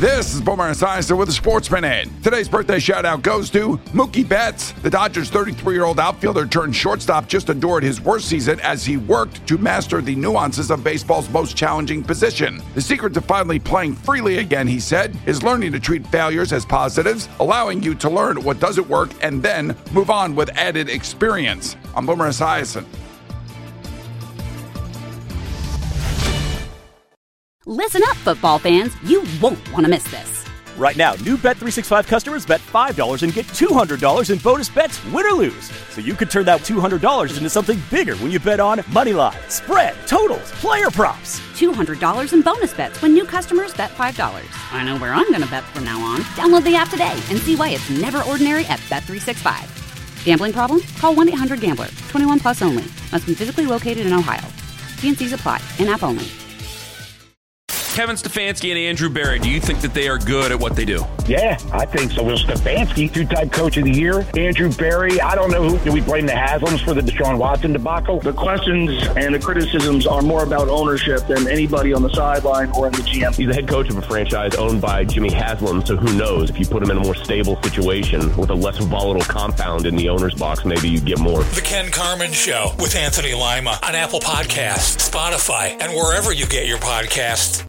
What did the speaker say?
This is Boomer Esiason with a Sports Minute. Today's birthday shout-out goes to Mookie Betts. The Dodgers' 33-year-old outfielder turned shortstop just endured his worst season as he worked to master the nuances of baseball's most challenging position. The secret to finally playing freely again, he said, is learning to treat failures as positives, allowing you to learn what doesn't work and then move on with added experience. I'm Boomer Esiason. Listen up, football fans. You won't want to miss this. Right now, new Bet365 customers bet $5 and get $200 in bonus bets, win or lose. So you could turn that $200 into something bigger when you bet on money line, spread, totals, player props. $200 in bonus bets when new customers bet $5. I know where I'm going to bet from now on. Download the app today and see why it's never ordinary at Bet365. Gambling problem? Call 1-800-GAMBLER. 21 plus only. Must be physically located in Ohio. T&Cs apply. In-app only. Kevin Stefanski and Andrew Berry, do you think that they are good at what they do? Yeah, I think so. Well, Stefanski, two-time coach of the year. Andrew Berry, I don't know who. Do we blame the Haslams for the Deshaun Watson debacle? The questions and the criticisms are more about ownership than anybody on the sideline or in the GM. He's the head coach of a franchise owned by Jimmy Haslam, so who knows? If you put him in a more stable situation with a less volatile compound in the owner's box, maybe you get more. The Ken Carman Show with Anthony Lima on Apple Podcasts, Spotify, and wherever you get your podcasts.